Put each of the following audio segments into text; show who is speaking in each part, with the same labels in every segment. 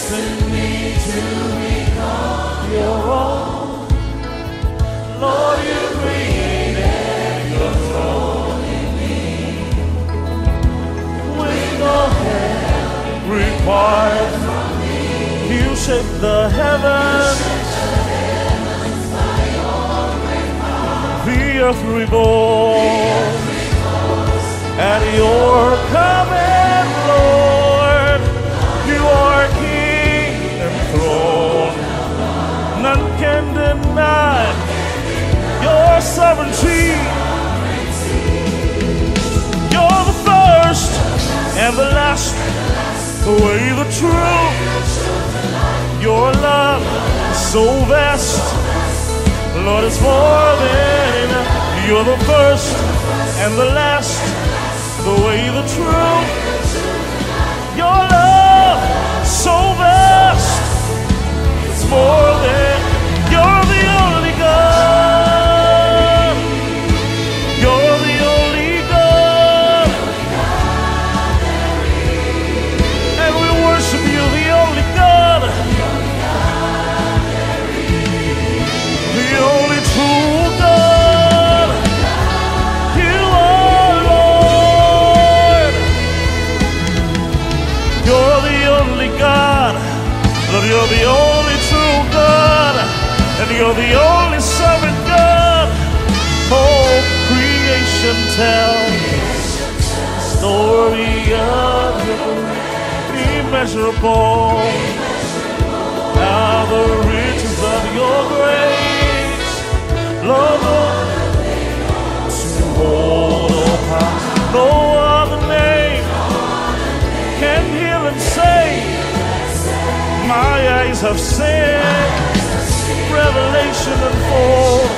Speaker 1: Destined me to become your own. Lord, you created your throne in me. With no hand required from me, you shaped the heavens, by your great power. The earth revolves at your command, Lord. You are King and throne. None can deny your sovereignty. You're the first and the last, the way, the truth. Your love is so vast, Lord, it's more than enough. You're the first and the last, the way, the truth. Your love so vast, it's more than. You're the only God. You're the only God, and we worship you, the only God, the only true God. You are Lord. You're the only God. Lord, you're the only true God, and you're the only sovereign God. Oh, creation tells the story of your immeasurable, now the riches of your grace, Lord, to hold all power. No other name can heal and save. My eyes have seen revelation unfold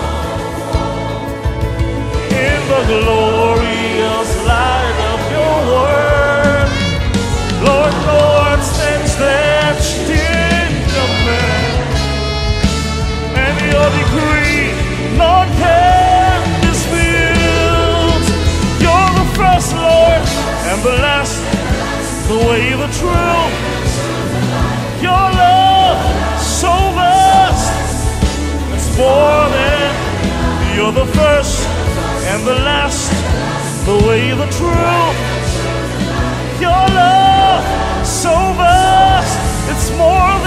Speaker 1: in the glorious light of your word. Lord, no one stands etched in your man, and your decree none can dispute. You're the first, Lord, and the last, the way, the truth. Your love so vast, it's more than. You're the first and the last, the way, the truth. Your love so vast, it's more